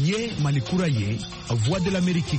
Ye Malikura Ye, Voix de l'Amérique.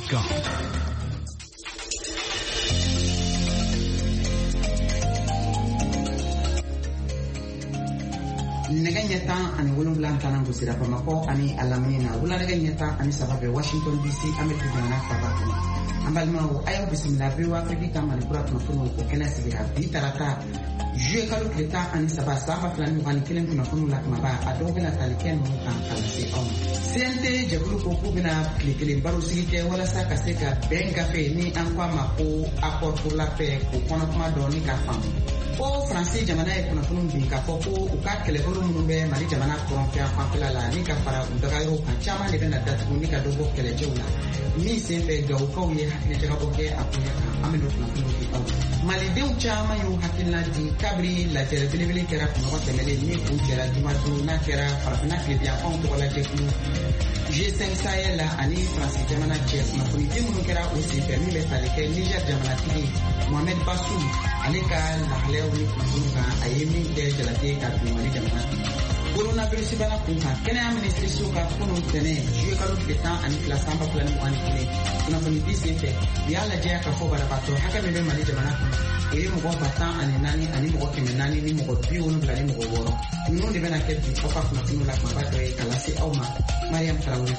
Nega nyata ani wolumlan tanan go sira Bamako ani alamina wula nega nyata ani sababe Washington DC America na tabako ambalma wo ayo bismillah biwa fedi kama ni kura tunafuno ko kena sigira bitarata jue kalu kleta ani saba flani wani kilen tunafuno la kama adobe na taliken mu kan kalasi on sente jabulu ko ko bina klikelen baro sigite wala saka seka benga fe ni ankwa mako accord pour la paix ko kono kuma do ni ka famu o français jamana e kuna funun bi ka foko u ka kele bolo munun be mali jamana konfia fanfela la ni ka para undaga yo kan chama le bena datu ni ka dogo kele jewla mi sembe ga u ko ye hakile jaga boke akuya ame do kuna funun bi mali de u chama yo hakila di kabri la tere bele kera kuma ko temele ni u kera jumatu na kera farafina ke dia on to la teknu G5 Sahel ani français jamana chef na funun di munun kera o se permis le tale ke Niger jamana tigi Mohamed Bassou alika la ni kufunga ayemi de jalate ka tumani jamana coronavirus bana kunka kene ministry suka kunu tene jue kalu beta ani kla samba plan ani kile kuna fani bisi yala je ka fo bara bato haka mebe mali jamana e mo ko bata ani mo ko kemenani ni mo ko bi wonu bla ni mo ko woro no de bena ke bi ko pa kuna kunu la kwa bato e kala si auma Mariam Traoré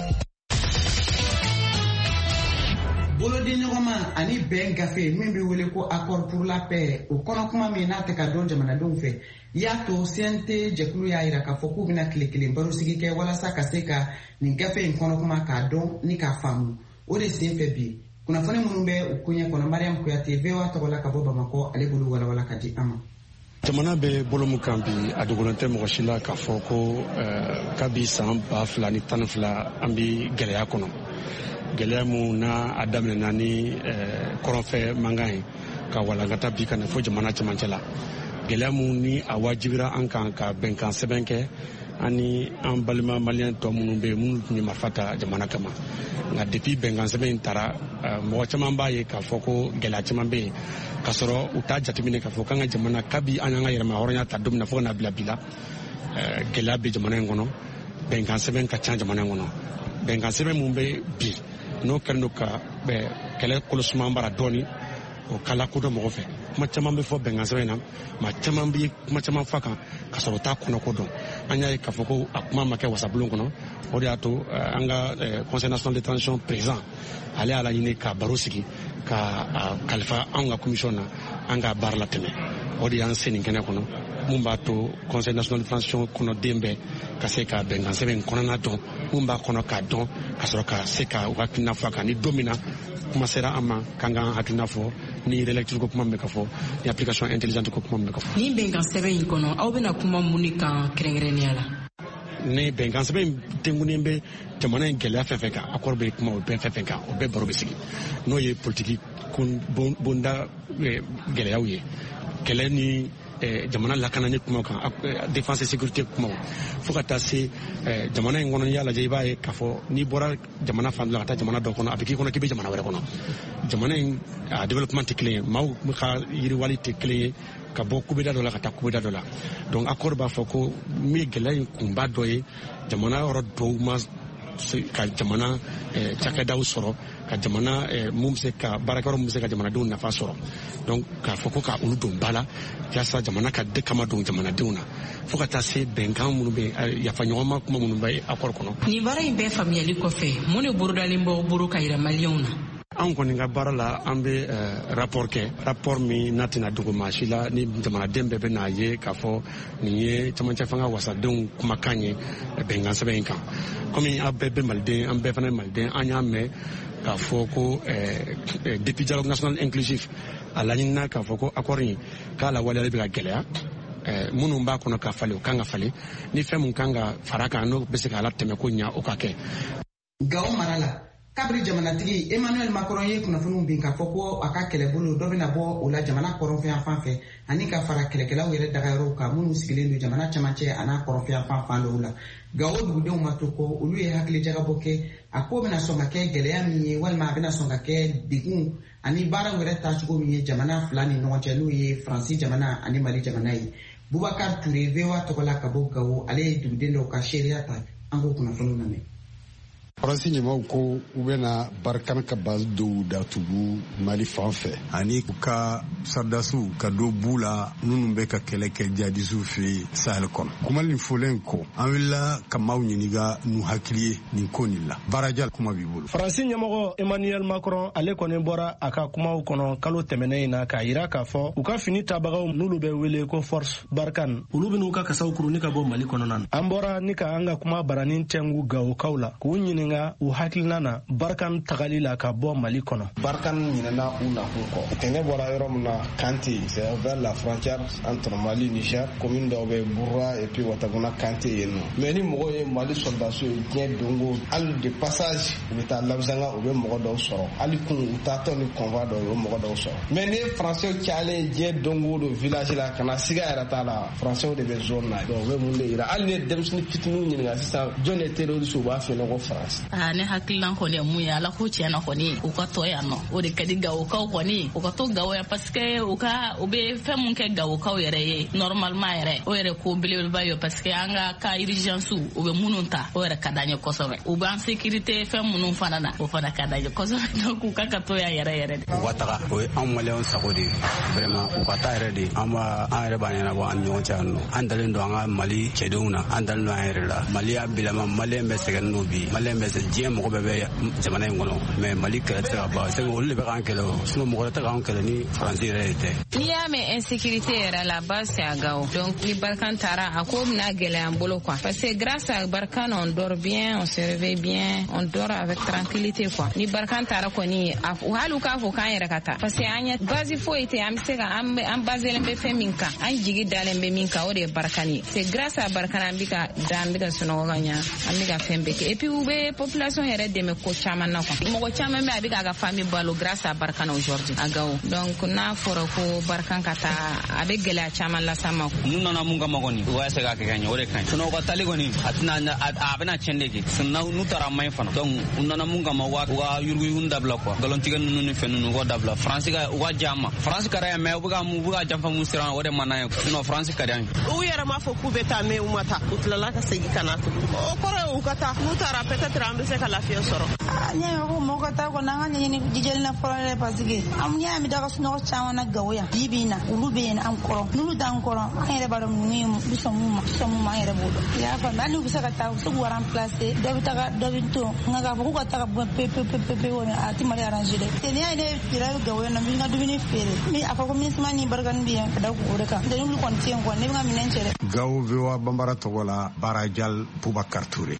Bolodi nyoma ani ben gafe mimbi wele ko accord pour la paix o kono kuma me na te ka don jamana don fe ya to sente jekulu ya ira ka foku bina klikile baro sigi ke wala saka seka ni gafe kono kuma ka don ni ka famu o de sempe bi kuna fane munumbe ukunya kono Mariam Kuya TV wa to wala ka boba mako ale bulu wala ka di ama jamana be bolomu kambi adugolante mo shila ka foko kabi samba fulani tanfla ambi geleya kono gɛlɛya na a daminɛna ni kɔrɔnfɛ mankan ye ka walankata bi ka na fo jamana cɛmancɛ la gɛlɛya ni a wajibira an kan ka bɛnkan sɛbɛn kɛ ani an balima maliyɛn tɔ minnu bɛ yen minnu tun ye marifa ta jamana kama nka depuis bɛnkan sɛbɛn in tara mɔgɔ caman b'a ye k'a fɔ ko gɛlɛya caman bɛ yen k'a sɔrɔ u t'a jateminɛ k'a fɔ k'an ka jamana kabi an y'an ka yɛrɛma hɔrɔnya ta don min na fo ka na bila bi la gɛlɛya bɛ jamana in kɔnɔ bɛnkan sɛbɛn ka ca jamana in kɔnɔ bɛnkan sɛbɛn mun bɛ bi n'o kɛlen don ka kɛlɛ kolosuman bara dɔɔni o kala kodɔn mɔgɔ fɛ kuma caman bɛ fɔ bɛnkan sɛbɛn na maa caman bɛ kuma caman fa kan ka sɔrɔ o t'a kɔnɔ ko dɔn an y'a ye k'a fɔ ko a kuma ma kɛ wasabulon kɔnɔ o de y'a to an ka conseil national de transition président ale y'a laɲini ka baro sigi ka kalifa anw ka commission na an ka baara la tɛmɛ o de y'an se nin kɛnɛ kɔnɔ mun b'a to conseil national de transition kɔnɔ den bɛɛ ka se ka bɛnkan sɛbɛn kɔnɔna dɔn mun b'a kɔnɔ k'a dɔn ka sɔrɔ ka se ka u hakilina fɔ a kan ni don min na kuma sera an ma k'an k'an hakilina fɔ ni relecture ko kuma min bɛ ka fɔ ni application intelligente ko kuma min bɛ ka fɔ. Ni bɛnkan sɛbɛn in kɔnɔ aw bɛna kuma mun ni kan kɛrɛnkɛrɛnnenya la. ni bɛnkan sɛbɛn in tengunen bɛ jamana in gɛlɛya fɛn fɛn kan accord bɛ kuma o bɛn fɛn fɛn kan o bɛɛ baro bɛ sigi n'o ye politiki bonda gɛlɛyaw ye kɛlɛ ni jamana lakanani kuma kan défense et sécurité kuma fo ka taa se jamana in kɔnɔ n'i y'a lajɛ i b'a ye k'a fɔ n'i bɔra jamana fan dɔ la ka taa jamana dɔ kɔnɔ a bɛ k'i kɔnɔ k'i bɛ jamana wɛrɛ kɔnɔ jamana in a développement tɛ kelen ye maaw ka yiriwali tɛ kelen ye ka bɔ kubeda dɔ la ka taa kubeda dɔ la donc accord b'a fɔ ko min ye gɛlɛya in kunba dɔ ye jamana yɔrɔ dɔw ma ka jamana cakɛdaw sɔrɔ ka jamana mun bɛ se ka baarakɛyɔrɔ mun bɛ se ka jamanadenw nafa sɔrɔ donc k'a fɔ ko ka olu don ba la yaasa jamana ka de kama don jamanadenw na fo ka taa se bɛnkan minnu bɛ yafaɲɔgɔnma kuma minnu bɛ accord kɔnɔ. Nin baara in bɛɛ faamuyali kɔfɛ mun de bolodalen b'aw bolo ka yira maliyɛnw na. Anw kɔni ka baara la an bɛ rapport kɛ rapport min n'a tɛna dogo maa si la ni jamanaden bɛɛ bɛ n'a ye k'a fɔ nin ye camancɛ fanga wasadenw kumakan ye bɛnkan sɛbɛn in kan komi aw bɛɛ bɛ maliden an bɛɛ fana ye maliden an y'a mɛn k'a fɔ ko depuis dialogue national inclusif a laɲinina k'a fɔ ko accord in k'a lawaleyali bɛ ka gɛlɛya minnu b'a kɔnɔ ka falen o kan ka falen ni fɛn min kan ka fara kan n'o bɛ se k'a latɛmɛ ko ɲa o ka kɛ. Gawo mara la kabiri jamanatigi Emmanuel Macron ye kunnafoniw bin k'a fɔ ko a ka kɛlɛbolo dɔ bɛna bɔ o la jamana kɔrɔnfɛyan fan fɛ ani ka fara kɛlɛkɛlaw yɛrɛ dagayɔrɔw kan minnu sigilen don jamana camancɛ a n'a kɔrɔnfɛyan fan dɔw la. Gawo dugudenw ma to kɔ olu ye hakili jagabɔ kɛ a ko bɛna sɔn ka kɛ gɛlɛya min ye walima a bɛna sɔn ka kɛ degun ani baaraw yɛrɛ tacogo min ye jamana fila ni ɲɔgɔn cɛ n'o ye Faransi jamana ani Mali jamana ye. Boubacar Touré VOA tɔgɔ la ka bɔ Gawo ale ye duguden dɔw ka seereya ta an k'o kunnafoniw lamɛn. faransi ɲɛmaw ko u bɛna Barkan ka base dɔw datugu Mali fan fɛ ani u ka sardasiw ka dɔ b'u la minnu bɛ ka kɛlɛ kɛ jihadisiw fɛ Sahel kɔnɔ. kuma nin fɔlen kɔ an wulila ka maaw ɲininka n'u hakili ye nin ko nin la. Barajal, kuma b'i bolo. faransi ɲɛmɔgɔ Emmanuel Macron ale kɔni bɔra a ka kumaw kɔnɔ kalo tɛmɛnen in na k'a yira k'a fɔ u ka fini tabagaw n'olu bɛ wele ko Force Barkan olu bɛn'u ka kasaw kuruni ka bɔ Mali kɔnɔna na. An bɔra ni ka an ka kuma baranin tɛngu Gawokaw la k'u ɲininka u hakilina na Barkan tagali la ka bɔ Mali kɔnɔ. Barkan ɲinɛna u nakun kɔ. Tɛnɛ bɔra yɔrɔ min na Kante, c'est vers la frontière entre Mali et Niger, commune dɔw bɛ Bourra et puis Watagona Kante yen nɔ. Mais ni mɔgɔw ye Mali soldats ye diɲɛ dongo hali de passage u bɛ taa Labzanga u bɛ mɔgɔ dɔw sɔrɔ. Hali kun u taatɔ ni convoi dɔw u bɛ mɔgɔ dɔw sɔrɔ. Mais ni français cayalen diɲɛ dongo don village la ka na siga yɛrɛ t'a la français de bɛ zone na. Donc u bɛ mun de yira hali ni denmisɛnnin fitininw ɲininka sisan jɔn ye terroriste u b'a f'i ɲɛna ko France. Ne hakilina kɔni ye mun ye ala ko tiɲɛna kɔni u ka tɔ yan nɔ o de ka di Gawokaw kɔni u ka to Gawo yan parce que u bɛ fɛn mun kɛ Gawokaw yɛrɛ ye normalement yɛrɛ o yɛrɛ ko belebeleba ye parce que an ka urgence u bɛ minnu ta o yɛrɛ ka d'an ye kosɛbɛ u b'an sécurité fɛn minnu fana na o fana ka d'an ye kosɛbɛ donc u ka to yan yɛrɛ de. U ka taga o ye anw maliyɛnw sago de ye vraiment u ka taa yɛrɛ de an yɛrɛ b'a ɲɛnabɔ an ni ɲɔgɔn cɛ yan nɔ an dalen don an ka Mali cɛdenw na an dalen don an yɛrɛ la Mali y'a bilama maliyɛn bɛ sɛgɛn n'o bi maliyɛn bɛ diɲɛ mɔgɔ bɛɛ bɛ jamana in kɔnɔ mais Mali kɛlɛ tɛ se ka ban c'est que olu de bɛ k'an kɛlɛ o sinon mɔgɔ wɛrɛ tɛ k'an kɛlɛ ni faransi yɛrɛ de tɛ. N'i y'a mɛn insécurité yɛrɛ la base c'est à Gao donc ni Barkan taara a ko bɛna gɛlɛya an bolo quoi parce que grâce à Barkan on dort bien on se réveille bien on dort avec tranquillité quoi ni Barkan taara kɔni hali u k'a fɔ k'an yɛrɛ ka taa parce que an ɲɛ base foyi tɛ an bɛ se ka an baselen bɛ fɛn min kan an jigi dalen bɛ min kan o de ye Barkan ye c'est grâce à Barkan an bɛ ka sunɔgɔ ka ɲa an bɛ ka fɛn bɛɛ kɛ et puis u bɛ population yɛrɛ dɛmɛ ko caman na quoi mɔgɔ caman bɛ a bɛ k'a ka famille balo grâce à Barkan aujourd'hui à Gao donc n'a fɔra ko Barkan ka taa a bɛ gɛlɛya caman las'an ma. n'u nana mun kama kɔni u b'a se k'a kɛ ka ɲɛ o de ka ɲi sinon u ka tali kɔni a bɛna tiɲɛ de kɛ sinon n'u taara maɲi fana donc u nana mun kama u ka yuruguyugu dabila quoi nkalontigɛ ninnu ni fɛn ninnu u ka dabila France u ka diya an ma France ka di an ye mais u bɛ ka janfa mun siran o de man d'an ye sinon France ka di an ye. u yɛrɛ m'a fɔ k'u bɛ taa mais u ma taa u tilala ka segin ka na tugun o kɔrɔ ye u ka taa n'u taara peut-être an bɛ se ka lafiya sɔrɔ. n y'a mɛn ko mɔgɔ ka taa kɔni an ka ɲɛɲini jijɛli na fɔlɔ yɛrɛ parce que an y'a mɛn daga sunɔgɔ caman na Gawo yan bi bi in na olu bɛ yen an kɔrɔ n'olu t'an kɔrɔ an yɛrɛ b'a dɔn mun ye u sɔn mun ma an yɛrɛ b'o dɔn i y'a faamu hali n'u bɛ se ka taa u bɛ se k'u remplacer dɔ bɛ taga dɔ bɛ to nka k'a fɔ k'u ka taga pepe kɔni a tɛ Mali arranger dɛ n'i y'a ye ne yɛrɛ Gawo yan nɔ n bɛ n ka dumuni feere a fɔ ko ministre ni Barkan bɛ yan ka da o de kan n'o tɛ n'olu kɔni tɛ yen kɔni ne bɛ n ka minɛn cɛ dɛ. Gawo VOA Bambara tɔgɔ la Barajal Boubacar Touré.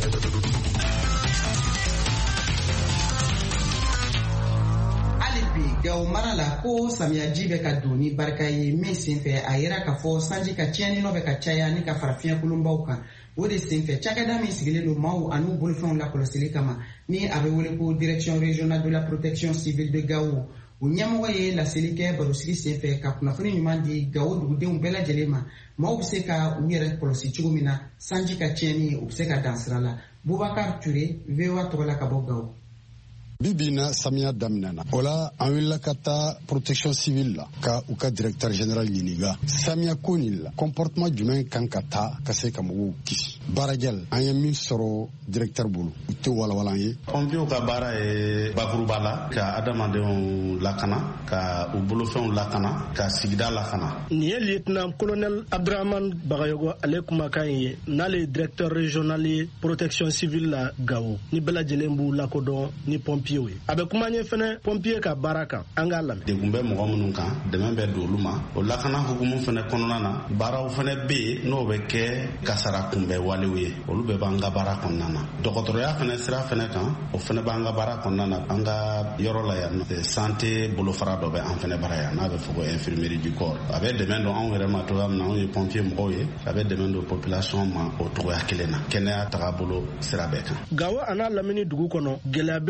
Gawo mara la ko samiyaji bɛ ka don ni barika ye min senfɛ a yera k'a fɔ sanji ka tiɲɛni nɔ bɛ ka caya ni ka fara fiɲɛkolonbaw kan o de senfɛ cakɛda min sigilen don maaw an'u bolofɛnw lakɔlɔsili kama ni a bɛ wele ko direction régionale de la protection civile de Gawo o ɲɛmɔgɔ ye laseli kɛ barosigi senfɛ ka kunnafoni ɲuman di Gawo dugudenw bɛɛ lajɛlen ma maaw bɛ se ka u yɛrɛ kɔlɔsi cogo min na sanji ka tiɲɛni u bɛ se ka dan sira la. Boubacar Touré VOA tɔgɔ la ka bɔ Gawo. Bibi na samiya daminɛna o la an wulila ka taa protection civile la ka u ka directeur général ɲininka samiya ko nin la comportement jumɛn kan ka taa ka se ka mɔgɔw kisi. Barajal an ye min sɔrɔ directeur bolo u tɛ walawala an ye. Pompiers ka baara ye bakuruba la ka adamadenw lakana ka u bolofɛnw lakana ka sigida lakana. Nin ye lieutenant colonel Abdraman Bagayogo ale kumakan ye n'ale ye directeur régional ye protection civile la Gawo ni bɛɛ lajɛlen b'u lakodɔn ni pompier a bɛ kuma ɲɛ fɛnɛ pompier ka baara kan an k'a lamɛn. Degun bɛ mɔgɔ minnu kan dɛmɛ bɛ don olu ma o lakana hukumu fɛnɛ kɔnɔna na baaraw fɛnɛ bɛ yen n'o bɛ kɛ kasara kunbɛ walew ye olu bɛɛ b'an ka baara kɔnɔna na dɔgɔtɔrɔya fɛnɛ sira fɛnɛ kan o fɛnɛ b'an ka baara kɔnɔna na an ka yɔrɔ la yan santé bolofara dɔ bɛ an fɛnɛ baara yan n'a bɛ fɔ ko infirmerie du corps a bɛ dɛmɛ don anw yɛrɛ ma cogoya min na anw ye pompier mɔgɔw ye a bɛ dɛmɛ don population ma o cogoya kelen na kɛnɛya tagabolo sira bɛɛ kan. Gawo a n'a lamini dugu kɔnɔ gɛlɛya belebele minnu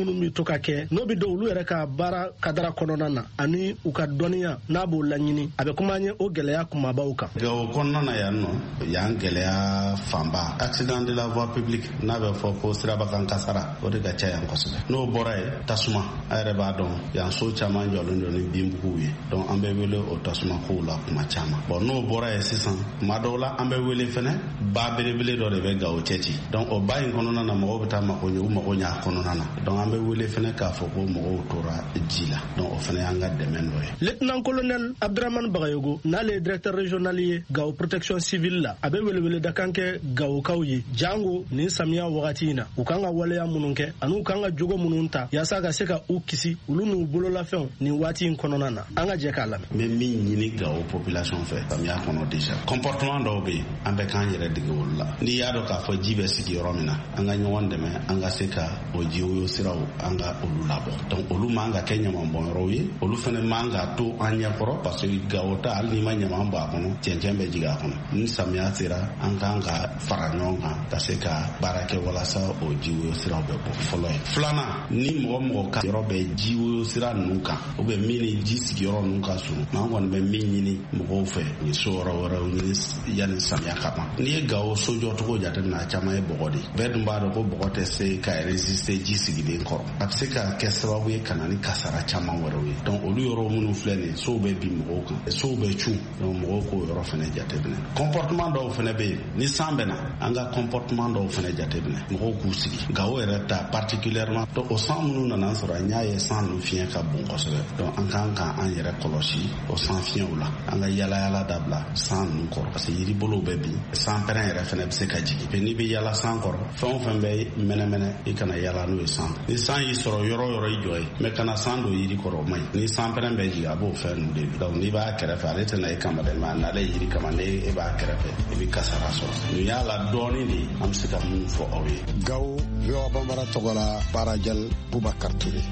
minnu bɛ to ka kɛ n'o bɛ dɔn olu yɛrɛ ka baara kadara kɔnɔna na ani u ka dɔnniya n'a b'o laɲini a bɛ kuma an ye o gɛlɛya kumabaw kan. o kɔnɔna na yan nɔ yan gɛlɛya fanba accident de la voie publique n'a bɛ fɔ ko siraba kan kasara o de ka ca yan kosɛbɛ n'o bɔra ye tasuma a yɛrɛ b'a dɔn yan so caman jɔlen don ni binbuguw ye donc an bɛ wele o tasuma kow la kuma caman bon n'o bɔra ye sisan tuma dɔw la an bɛ wele fɛnɛ ba belebele dɔ de bɛ Gao cɛci donc o ba in kɔnɔna na mɔgɔw bɛ taa mako ɲɛ u mago ɲɛ kɔnɔna na donc an bɛ wele fɛnɛ k'a fɔ ko mɔgɔw tora ji la donc o fɛnɛ y'an ka dɛmɛ dɔ ye. Lieutenant colonel Abdramane Bagayogo n'ale ye directeur régional ye Gao protection civile la a bɛ welewele da kan kɛ Gawokaw ye jango nin samiya wagati in na u kan ka waleya minnu kɛ ani u kan ka jogo minnu ta yaasa ka se ka u kisi olu n'u bololafɛnw nin waati in kɔnɔna na an ka jɛ k'a lamɛn. N bɛ min ɲini Gao population fɛ samiya kɔnɔ déjà comportement dɔw bɛ yen an bɛ k'an yɛrɛ dege olu la n'i y'a dɔn k'a fɔ ji bɛ sigi yɔrɔ min na an ka ɲɔgɔn dɛmɛ an ka se ka o jiwoyo siraw an ka olu labɔ donc olu man ka kɛ ɲamanbɔnyɔrɔw ye olu fana man ka to an ɲɛkɔrɔ parce que Gao ta hali n'i ma ɲaman bɔ a kɔnɔ cɛncɛn bɛ jigin a kɔnɔ ni samiya sera an kan ka fara ɲɔgɔn kan ka se ka baara kɛ walasa o jiwoyo siraw bɛ bɔ fɔlɔ ye. Filanan ni mɔgɔ ka yɔrɔ bɛ jiwoyo sira ninnu kan ou bien min ni ji sigiyɔrɔ ninnu ka surun an kɔni bɛ min ɲini mɔgɔw fɛ ni so yɔrɔ wɛrɛw ɲini yanni samiya ka ban. N'i ye Gao so jɔcogo jateminɛ a caman ye bɔgɔ de bɛɛ dun b'a dɔn ko bɔgɔ tɛ se ka résister ji sigilen kɔrɔ a bɛ se ka kɛ sababu ye ka na ni kasara caman wɛrɛw ye donc olu yɔrɔ minnu filɛ nin sow bɛ bin mɔgɔw kan sow bɛ cun donc mɔgɔw k'o yɔrɔ fana jateminɛ. Comportement dɔw fana bɛ yen ni san bɛ na an ka comportement dɔw fana jateminɛ mɔgɔw k'u sigi Gao yɛrɛ ta particulièrement donc o san minnu nana sɔrɔ an y'a ye san ninnu fiɲɛ ka bon kosɛbɛ donc an kan ka an yɛrɛ kɔlɔsi o san fiɲɛw la an ka yaala dabila san ninnu kɔrɔ parce que yiribolow bɛ bin san pɛrɛn yɛrɛ fana bɛ se ka jigin mais n'i bɛ yaala san kɔrɔ fɛn o fɛn bɛ mɛnɛmɛnɛ i kana yaala n'o ye san ni san y'i sɔrɔ yɔrɔ o yɔrɔ i jɔ ye mais kana san don yiri kɔrɔ o man ɲi ni san pɛrɛn bɛ jigin a b'o fɛn ninnu de donc n'i b'a kɛrɛfɛ ale tɛna e kama dɛ mais a nalen yiri kama ne e b'a kɛrɛfɛ i bɛ kasara sɔrɔ nin y'a la dɔɔnin de an bɛ se ka mun fɔ aw ye. Gao VOA Bambara tɔgɔ la Barajal Bubakar Touré.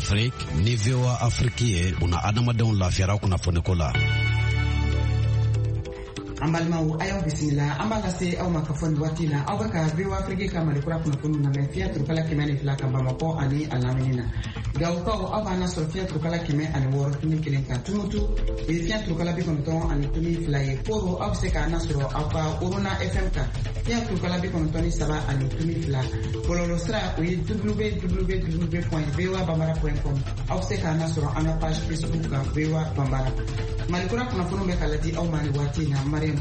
Afrique ni VOA Afrique ye una adamadenw lafiyara kunnafoniko la. Ambalmaw ayaw bisimila ambala se aw makafon watila aw ka VOA Afrique ka malikura kunnafoni na mefia turkala kimani fila ka Bamako ani alaminina gawko aw bana sofia turkala kime ani woro tumi kilenka tumutu fia turkala bi konton ani tumi fila ye poro aw se ka nasro aw ka uruna FM ka fia turkala bi konton saba ani tumi fila bololo stra www.voabambara.com aw se ka nasro ana page Facebook ka VOA Bambara malikura kunnafoni be kalati aw mani watina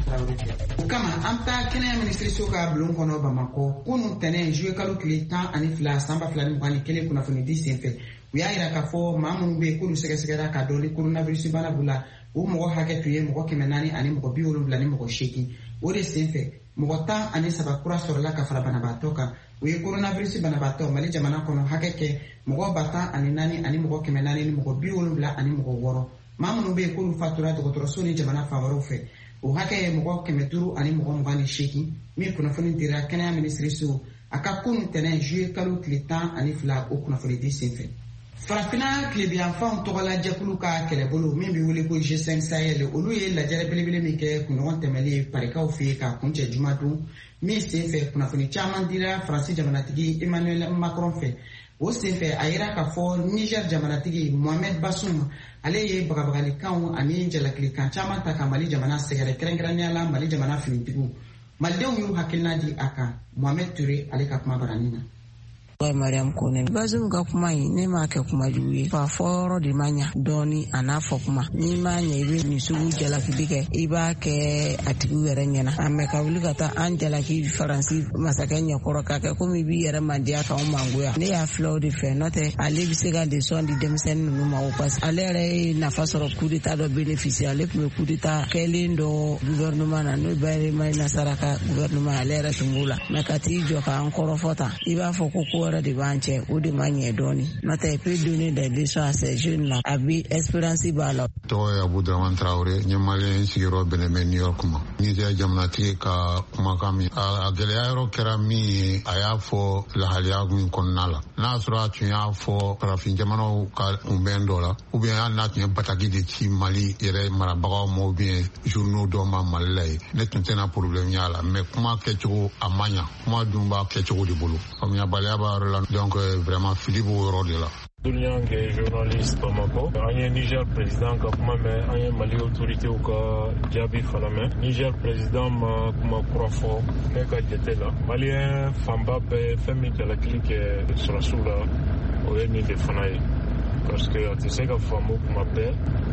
Ukama amta kene ministri soka blon kono Bamako kunu tene jouer kalu kile temps ani fila samba fila ni bani kele kuna funi disenfe uya ira ka fo mamun be kulu sege ka doli coronavirus bana bula o mo hake tuye mo kemenani ani mo bi wolu bla ni mo sheki o de senfe mo ta ani saba kura sorla ka fara bana batoka uye coronavirus bana bato mali jamana kono hake ke mo bata ani nani ani mo kemenani ni mo bi wolu bla ani mo woro mamun be kulu fatura dokotoro soni jamana favoro fe o hake mɔgɔ 100 ani mɔgɔ 28 min kunnafoni dira kɛnɛya ministri so aka kunu tɛnɛ juillet kalo tile 10 ani 2 o kunnafoni di senfɛ farafina tilebiyanfanw tɔgɔla jɛkulu ka kɛlɛbolo min bɛ wele ko G5 Sahel olu ye lajɛrɛ belebele min kɛ kunɲɔgɔn tɛmɛlen parikaw fɛ ka kuncɛ juma don min senfɛ kunnafoni caman dira Faransi jamanatigi Emmanuel Macron fɛ o senfɛ a yira k'a fɔ Niger jamanatigi Mohamed Bazoum ale ye bagabagalikanw ani jalakilikan caman ta ka Mali jamana sɛgɛrɛ kɛrɛnkɛrɛnnenya la Mali jamana finitigiw malidenw y'u hakilina di a kan Mohamed Touré ale ka kuma barani na. Mariam Kone Bazoum ka kuma yi ne ma kɛ kuma jugu ye fa fɔrɔ de ma ɲa dɔɔni a n'a fɔ kuma n'i ma ɲɛ I bɛ nin sugu jalaki kɛ I b'a kɛ a tigiw yɛrɛ ɲɛna a mɛ ka wuli ka taa an jalaki Faransi masakɛ ɲɛkɔrɔ k'a kɛ komi I b'i yɛrɛ mandiya k'anw mangoya ne y'a filɛ o de fɛ n'o tɛ ale bɛ se ka leçon di denmisɛnnin ninnu ma o parce ale yɛrɛ ye nafa sɔrɔ coup d'état dɔ bénéficier ale tun bɛ coup d'état kɛlen dɔ gouvernement na n'o bɛ Maïna Sara ka gouvernement ale yɛrɛ tun b'o la mɛ ka t'i jɔ k'an kɔrɔfɔ tan I b'a fɔ ko wɛrɛ de b'an cɛ o de ma ɲɛ dɔɔni n'o tɛ il peut donner des leçons à ces jeunes là a bi espérance b'a la. Tɔgɔ ye Abudulayi Traoré n ye maliyɛn sigiyɔrɔ bɛnnen bɛ New York ma Niger jamanatigi ka kumakan min a gɛlɛya yɔrɔ kɛra min ye a y'a fɔ lahaliya min kɔnɔna la n'a sɔrɔ a tun y'a fɔ farafin jamanaw ka kunbɛn dɔ la ou bien hali n'a tun ye bataki de ci Mali yɛrɛ marabagaw ma ou bien journaux dɔw ma Mali la ye ne tun tɛna problème y'a la mais kuma kɛcogo a ma ɲa kuma dun b'a kɛcogo de bolo faamuyabaliya b'a yɔrɔ la donc vraiment fili b'o yɔrɔ de la. Dunyange journaliste Bamako an ye Niger président ka kuma mɛn an ye Mali autorité ka jaabi fana mɛn Niger président ma kuma kura fɔ ne ka jate la maliyɛn fanba bɛɛ fɛn min jalakili kɛ sɔrɔsiw la o ye nin de fana ye parce que a tɛ se ka faamu kuma bɛɛ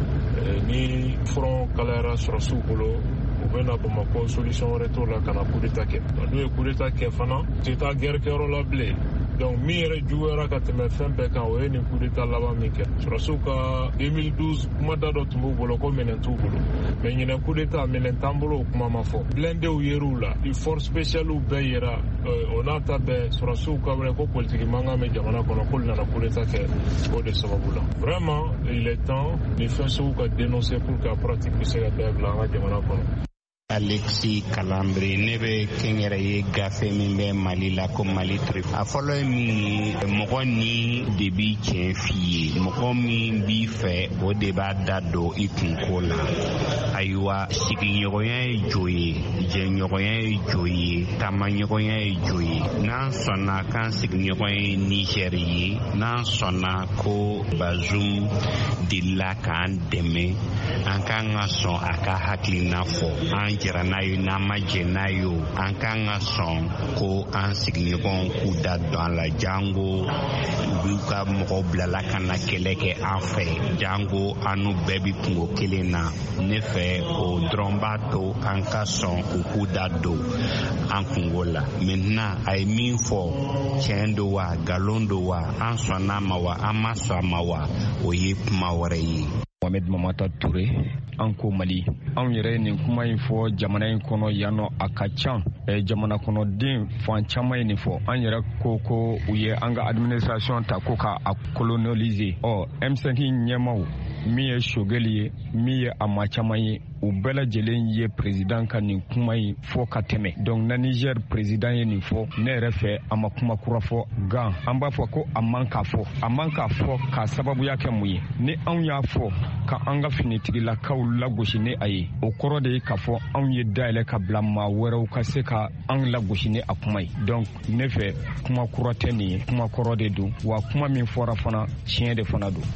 ni front kalayara sɔrɔsiw bolo u bɛna Bamako solution wɛrɛ t'o la ka na coup d'état kɛ n'u ye coup d'état kɛ fana tɛ taa guerre kɛyɔrɔ la bilen donc min yɛrɛ juguyara ka tɛmɛ fɛn bɛɛ kan o ye nin coup d'état laban min kɛ sɔrɔsiw ka 2012 kumada dɔ tun b'u bolo ko minɛn t'u bolo mais ɲinɛ coup d'état minɛn t'an bolo o kuma ma fɔ blindéw yer'u la i force spéciale bɛɛ yera o n'a ta bɛɛ sɔrɔsiw ka wɛrɛ ko politique mankan bɛ jamana kɔnɔ k'olu nana coup d'état kɛ o de sababu la vraiment il est temps ni fɛn sugu ka dénoncer pour que a pratique bɛ se ka dabila an ka jamana kɔnɔ. Alexis Kalambri ne bɛ kɛnyɛrɛ ye gafe min bɛ Mali la ko Mali trip a fɔlɔ ye min ye mɔgɔ ni de bi tiɲɛ f'i ye mɔgɔ min b'i fɛ o de b'a da don I kunko la ayiwa sigiɲɔgɔnya ye jo ye jɛɲɔgɔnya ye jo ye taamaɲɔgɔnya ye jo ye n'an sɔnna k'an sigiɲɔgɔn ye Niger ye n'an sɔnna ko Bazoum delila k'an dɛmɛ an k'an ka sɔn a ka hakilina fɔ an jɛra n'a ye n'an ma jɛ n'a ye o an k'an ka sɔn ko an sigiɲɔgɔn k'u da don a la jango u b'u ka mɔgɔw bilala ka na kɛlɛ kɛ an fɛ jango an n'u bɛɛ bi kungo kelen na ne fɛ o dɔrɔn b'a to an ka sɔn u k'u da don an kungo la maintenant a ye min fɔ tiɲɛ don wa nkalon don wa an sɔnna ma wa an ma sɔn a ma wa o ye kuma wɛrɛ ye. Mohamed Mamata Touré an ko Mali anw yɛrɛ nin kuma in fɔ jamana in kɔnɔ yanɔ a ka can jamana kɔnɔden fan caman ye nin fɔ an yɛrɛ ko u ye an ka administration ta ko ka a colonialiser M5 ɲɛmaw min ye sogɛli ye min ye a ma caman ye u bɛɛ lajɛlen ye président ka nin kuma in fɔ ka tɛmɛ. Donc na Niger président ye nin fɔ ne yɛrɛ fɛ a ma kuma kura fɔ gan an b'a fɔ ko a man k'a fɔ ka sababuya kɛ mun ye ni anw y'a fɔ ka an ka finitigilakaw lagosi ni a ye o kɔrɔ de ye k'a fɔ anw ye dayɛlɛ ka bila maa wɛrɛw ka se ka an lagosi ni a kuma ye. Donc ne fɛ kuma kura tɛ nin ye kuma kɔrɔ de don wa kuma min fɔra fana tiɲɛ de fana don.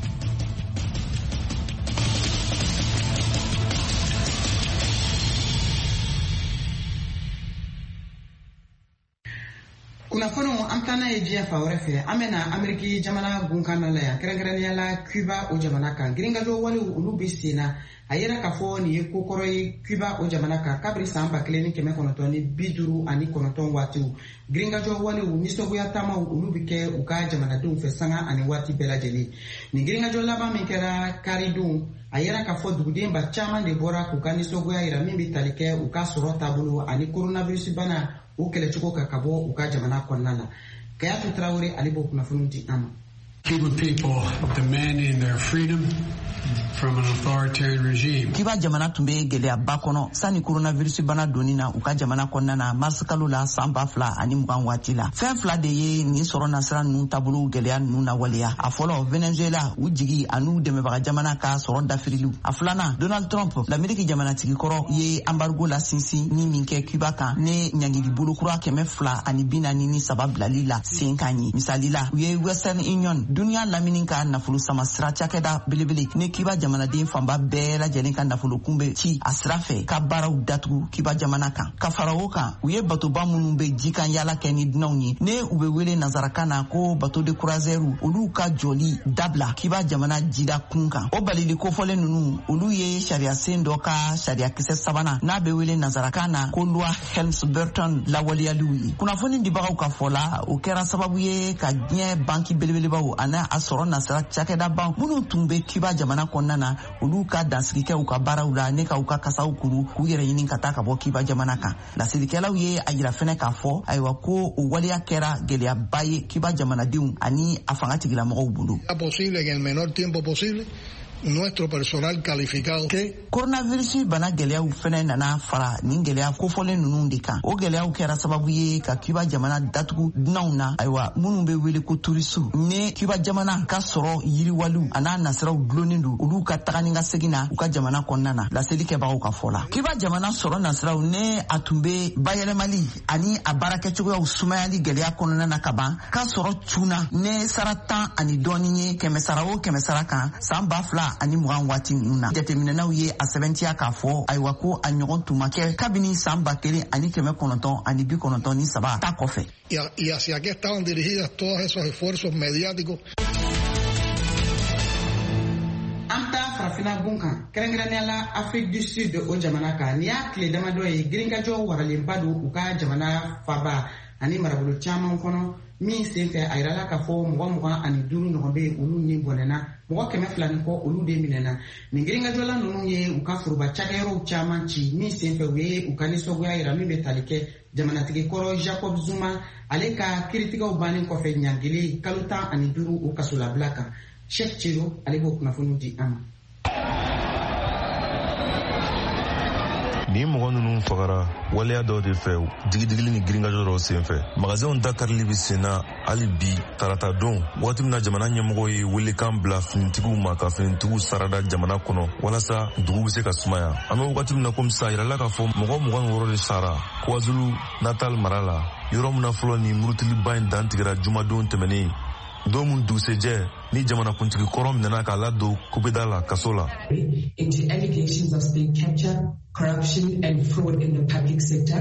kunnafoni an tana ye diɲɛ fa wɛrɛ fɛ an bɛna Ameriki jamana gunkana la yan kɛrɛnkɛrɛnnenya la Cuba o jamana kan girinkajɔ walew olu bɛ sen na a yɛrɛ k'a fɔ nin ye kokɔrɔ ye Cuba o jamana kan kabiri san 1959 waatiw girinkajɔ walew nisɔngoya taamaw olu bɛ kɛ u ka jamanadenw fɛ sanga ani waati bɛɛ lajɛlen nin girinkajɔ laban min kɛra karidenw a yɛrɛ k'a fɔ dugudenba caman de bɔra k'u ka nisɔngoya yira min bɛ tali kɛ u ka sɔrɔ taabolo ani coronavirus bana o kɛlɛcogo kan ka bɔ u ka jamana kɔnɔna na. Kayatu Traore ale b'o kunnafoni di an ma. Cuban people demanding their freedom from an authoritarian regime. Cuba jamana tun bɛ gɛlɛyaba kɔnɔ sani coronavirus bana donni na u ka jamana kɔnɔna na mars kalo la san 2020 waati la. Fɛn fila de ye nin sɔrɔ nasira ninnu taabolo gɛlɛya ninnu lawaleya. A fɔlɔ Venezuela u jigi an'u dɛmɛbaga jamana ka sɔrɔ dafiriliw. A filanan Donald Trump l'Amérique jamanatigi kɔrɔ ye embargo la sinsin ni min kɛ Cuba kan ne ɲangili bolokura 243 bilali la sen kan ye. Misali la u ye Western Union duniya lamini ka nafolo sama sira cakɛda belebele ne Cuba jamanaden fanba bɛɛ lajɛlen ka nafolo kunbɛ ci a sira fɛ ka baaraw datugu Cuba jamana kan. Ka fara o kan u ye batoba minnu bɛ jikan yaala kɛ ni dunanw ye ne u bɛ wele nazarakan na ko bateau de croisière olu ka jɔli dabila Cuba jamana jida kun kan. O balili kofɔlen ninnu olu ye sariya sen dɔ ka sariya kisɛ sabanan n'a bɛ wele nazarakan na ko loi Helms-Burton lawaleyaliw ye. Kunnafoni dibagaw ka fɔ la o kɛra sababu ye ka diɲɛ banki belebelebaw ana a sɔrɔ nasira cakɛdaban minnu tun bɛ Cuba jamana kɔnɔna na olu ka dansigi kɛ u ka baaraw la ne ka u ka kasaw kuru k'u yɛrɛ ɲini ka taa ka bɔ Cuba jamana kan. Lasirikɛlaw ye a yira fɛnɛ k'a fɔ ayiwa ko o waleya kɛra gɛlɛyaba ye Cuba jamanadenw ani a fanga tigilamɔgɔw bolo. Nuestro personal calificado que coronavirus bana gɛlɛyaw fɛnɛ nana fara nin gɛlɛya kofɔlen ninnu de kan. O gɛlɛyaw kɛra sababu ye ka Cuba jamana datugu dunanw na ayiwa minnu bɛ wele ko turisiw ne Cuba jamana ka sɔrɔ yiriwaliw a n'a nasiraw dulonnen don olu ka taga ni ka segin na u ka jamana kɔnɔna na. Laselikɛbagaw ka fɔ la Cuba jamana sɔrɔ nasiraw ne a tun bɛ bayɛlɛmali ani a baarakɛcogoyaw sumayali gɛlɛya kɔnɔna na ka ban ka sɔrɔ cunna ne sara 10 ani dɔɔni ye 100 sara o 100 sara kan san 2000 ani 20 waati ninnu na. Jateminɛnaw ye a sɛbɛntiya k'a fɔ ayiwa ko a ɲɔgɔn tun ma kɛ kabini san 1993 ta kɔfɛ. Y hacia qué estaban dirigidas todos esos esfuerzos mediáticos. An ta farafina gun kan kɛrɛnkɛrɛnnenya la Afrique du Sud o jamana kan ni y'a tile damadɔ ye girinkajɔ waralenba don u ka jamana faba ani marabolo caman kɔnɔ min senfɛ a yirala k'a fɔ 25 ɲɔgɔn bɛ olu ni bɔnɛna 200 ni kɔ olu de minɛna. Nin girinkajɔla ninnu ye u ka foroba cakɛyɔrɔw caman ci min senfɛ u ye u ka nisɔngoya yira min bɛ tali kɛ jamanatigi kɔrɔ Jacob Zuma ale ka kiiritigɛw bannen kɔfɛ ɲangili kalo 15 o kasolabila kan. Cheikh Chiro ale b'o kunnafoni di an ma. Ni mɔgɔ ninnu fagara waleya dɔw de fɛ digidigi ni girinkajɔ dɔw senfɛ magasinw dakarili bɛ sen na hali bi tarata don waati min na jamana ɲɛmɔgɔ ye welekan bila finitigiw ma ka finitigiw sarada jamana kɔnɔ walasa dugu bɛ se ka sumaya. An bɛ wagati min na komi sisan yirala k'a fɔ mɔgɔ 26 de sara KwaZulu Natal mara la yɔrɔ min na fɔlɔ ni murutiliba in dan tigɛra jumadon tɛmɛnen don mun dugusɛjɛ ni jamanakuntigi kɔrɔ minɛna k'a ladon kubeda la kaso la. Into allegations of state capture, corruption and fraud in the public sector.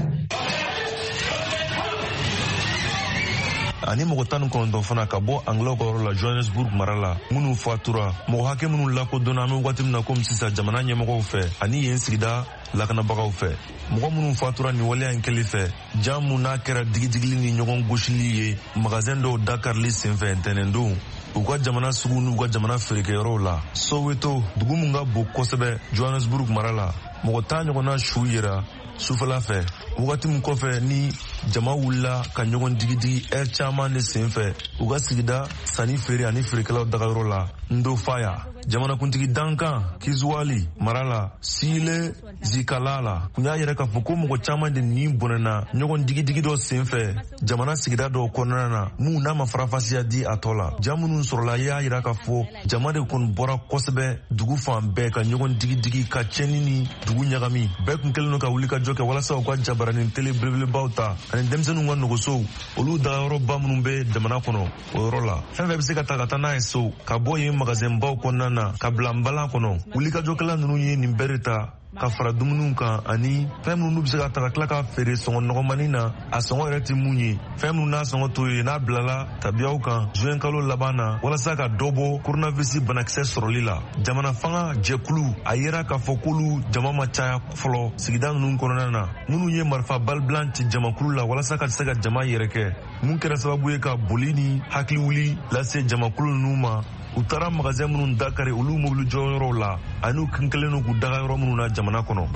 Ani mɔgɔ 19 fana ka bɔ Anglaw ka yɔrɔ la Johannesburg mara la minnu fatura mɔgɔ hakɛ minnu lakodɔnna an bɛ waati min na komi sisan jamana ɲɛmɔgɔw fɛ ani yen sigida lakanabagaw fɛ mɔgɔ minnu fatura nin waleya in kɛli fɛ jan mun n'a kɛra digidigi ni ɲɔgɔn gosili ye magasin dɔw dakarili senfɛ ntɛnɛndon u ka jamana sugu n'u ka jamana feerekɛyɔrɔw la. Soweto dugu mun ka bon kosɛbɛ Johannesburg mara la mɔgɔ 10 ɲɔgɔnna su yera sufɛla fɛ wagati min kɔfɛ ni jama wulila ka ɲɔgɔn digidigi ɛri caaman de sen fɛ u ka sigida sanni feere ani feerekɛlaw dagayɔrɔ la Ndofaya, jamanakuntigi Dankan, Kizuwali, Marala, Sile, Zikalala. Kun y'a yɛrɛ k'a fɔ ko mɔgɔ caaman de ni bɔnɛna ɲɔgɔn digidigi dɔ sen fɛ jamana sigida dɔw kɔnɔna na mun n'a ma farafasiya di a tɔ la. Ja minnu sɔrɔla y'a yira k'a fɔ jama de kɔni bɔra kosɛbɛ dugu fan bɛɛ ka ɲɔgɔn digidigi ka cɛni ni dugu ɲagami. Bɛɛ kun kɛlen don ka wuli ka jɔ kɛ walasa u ka jabaranin tele belebelebaw ta ani denmisɛnninw ka nɔgɔsow olu dagayɔrɔba minnu bɛ jamana kɔnɔ o yɔrɔ la. Fɛn bɛɛ bɛ se ka taa n'a ye so ka bɔ yen magasin baw kɔnɔna na ka bila nbalan kɔnɔ. Wulikajɔkɛla ninnu ye nin bɛɛ de ta ka fara dumuniw kan ani fɛn minnu bɛ se ka ta ka tila ka feere sɔngɔ nɔgɔmani na a sɔngɔ yɛrɛ tɛ mun ye. Fɛn minnu n'a sɔngɔ to ye n'a bilala tabiyaw kan juin kalo laban na walasa ka dɔ bɔ coronavirus banakisɛ sɔrɔli la. Jamana fanga jɛkulu a yera k'a fɔ k'olu jama ma caya fɔlɔ sigida ninnu kɔnɔna na. Minnu ye marifa balibilan ci jamakulu la walasa ka se ka jama yɛrɛkɛ. Mun kɛra sababu ye ka boli ni hakiliwuli lase jamakulu ninnu ma. U taara magasin minnu dakari olu mobili jɔyɔrɔw la ani u kun kɛlen don k'u daga yɔrɔ minnu na jamana kɔnɔ.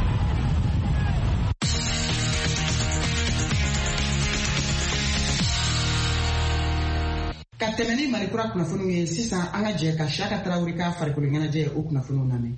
Ka tɛmɛ ni Malikura kunnafoniw ye sisan an ka jɛ ka Siyaka Tarawele ka farikolo ɲɛnajɛ o kunnafoniw lamɛn.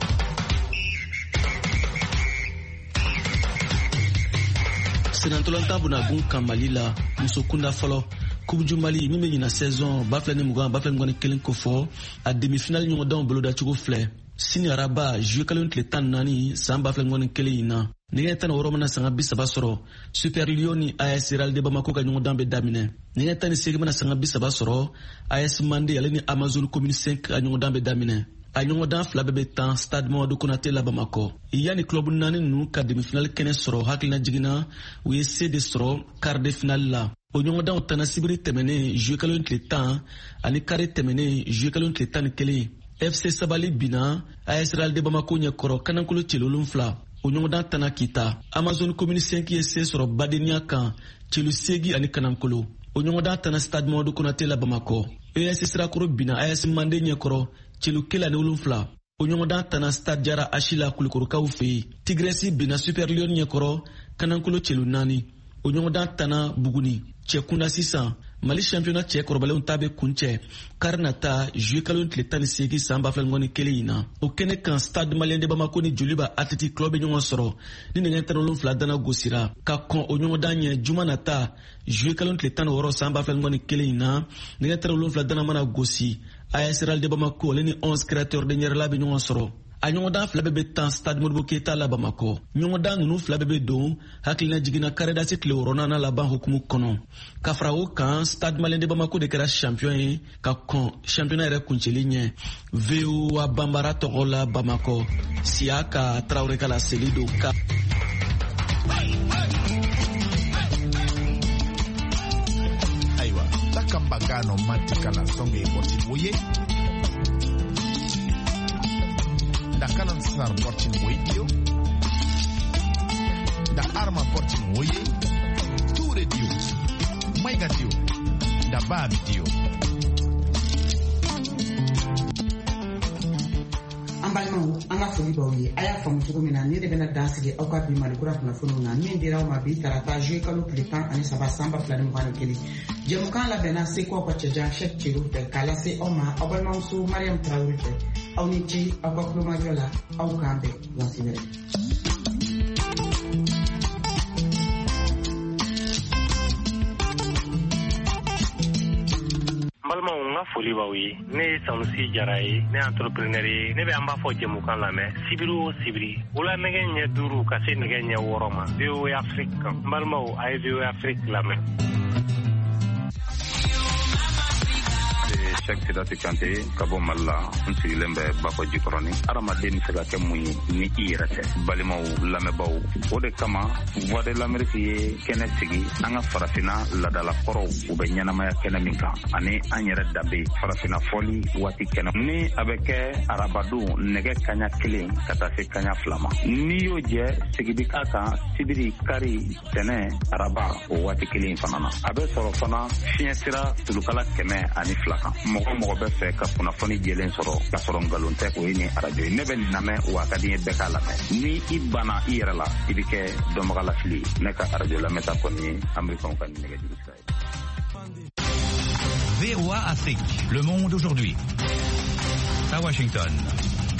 Senatolanta Bunagun kan Mali la muso kunda fɔlɔ Coupe Mali min bɛ ɲina saison 2020-2021 ko fɔ a demi-finale ɲɔgɔndanw bolodacogo filɛ sini araba juillet kalo tile 14 san 2021 in na nɛgɛ 16 mana sanga 30 sɔrɔ Super Lion ni AS Real de Bamako ka ɲɔgɔndan bɛ daminɛ nɛgɛ 18 mana sanga 30 sɔrɔ AS Mandé ale ni Amazon Commune 5 ka ɲɔgɔndan bɛ daminɛ a ɲɔgɔndan fila bɛɛ bɛ tan Stade Mamadou Konaté la Bamakɔ yanni club 4 ninnu ka demi-finale kɛnɛ sɔrɔ hakilina jiginna u ye C de sɔrɔ quart de finale la. O ɲɔgɔndanw tana sibiri tɛmɛnen juillet kalo tile 10 ani kare tɛmɛnen juillet kalo tile 11 FC Sabali bina AS Real de Bamako ɲɛkɔrɔ kanankolo cɛlu 7 o ɲɔgɔndan tana kita Amazon Commune 5 ye C sɔrɔ Badenia kan cɛlu 8 ani kanankolo o ɲɔgɔndan tana Stade Mamadou Konaté la Bamakɔ ES Sirakoro bina AS Mandé ɲɛkɔrɔ cɛlu 1 ani 7 o ɲɔgɔndan tana Stade Jara Achila Kulikorokaw fɛ yen Tigresi bina Super Lion ɲɛkɔrɔ kanankolo cɛlu 4 o ɲɔgɔndan tana Buguni cɛ kunda sisan Mali championnat cɛ kɔrɔbalenw ta bɛ kuncɛ kari nata juillet kalo tile 18 san 2021 in na o kɛnɛ kan Stade Malien de Bamako ni Joliba Athletic Club bɛ ɲɔgɔn sɔrɔ ni nɛgɛ 17 dana gosira ka kɔn o ɲɔgɔndan ɲɛ juma nata juillet kalo tile 16 san 2021 in na nɛgɛ 17 dana mana gosi AS Real de Bamako ale ni 11 créateurs de ɲɛrɛla bɛ ɲɔgɔn sɔrɔ a ɲɔgɔndan fila bɛɛ bɛ tan Stade Modibo Keita la Bamakɔ ɲɔgɔndan ninnu fila bɛɛ bɛ don hakilina jiginna karedasi tile 6 laban hukumu kɔnɔ ka fara o kan Stade Malien de Bamako de kɛra champion ye ka kɔn championnat yɛrɛ kuncɛli ɲɛ VOA Bambara tɔgɔ la Bamakɔ Siyaka Tarawele ka laseli don ka ayiwa takambagano matikala songe motivoye da kalan sar portin radio da arma portin woye tu radio mai radio da ba video an balimaw an ka foli baw ye a y'a faamu cogo min na ne de bɛna dan sigi aw ka bi Malikura kunnafoniw na min dira aw ma bi tarata juillet kalo tile 13 san 2021 jɛmukan labɛnna Seko ka cɛjan Cheikh Thierno fɛ k'a lase aw ma aw balimamuso Mariam Tarawele fɛ aw ni ce aw ka kulomajɔ la aw k'an bɛn waati wɛrɛ. balimaw n ka foli b'aw ye ne ye Sanusi Jara ye ne ye entrepreneur ye ne bɛ an b'a fɔ jɛmukan lamɛn sibiri o sibiri wula nɛgɛ ɲɛ 5 ka se nɛgɛ ɲɛ 6 ma VOA Afrique kan n balimaw a ye VOA Afrique lamɛn. Cheikh Sidati Kante ka bɔ Mali la n sigilen bɛ Bafɔ Jikɔrɔni adamaden bɛ se ka kɛ mun ye ni i yɛrɛ tɛ balimaw lamɛnbaw o de kama Voix de l'Amérique ye kɛnɛ sigi an ka farafina ladalakɔrɔw u bɛ ɲɛnamaya kɛnɛ min kan ani an yɛrɛ danbe farafina fɔli waati kɛnɛ ni a bɛ kɛ arabadon nɛgɛ kaɲa 1 ka taa se kaɲa 2 ma n'i y'o jɛ sigidi k'a kan sibiri kari tɛnɛ araba o waati 1 fana na a bɛ sɔrɔ fana fiɲɛ sira tulukala 102 kan mɔgɔ bɛ fɛ ka kunnafoni jɛlen sɔrɔ ka sɔrɔ nkalon tɛ o ye ni radio ye ne bɛ nin lamɛn wa ka di n ye bɛɛ k'a lamɛn ni i banna i yɛrɛ la i bɛ kɛ dɔnbagalafili ne ka radio lamɛnta kɔni ye américain ka nɛgɛjuru sira ye. VOA Afrique, le monde aujourd'hui. À Washington.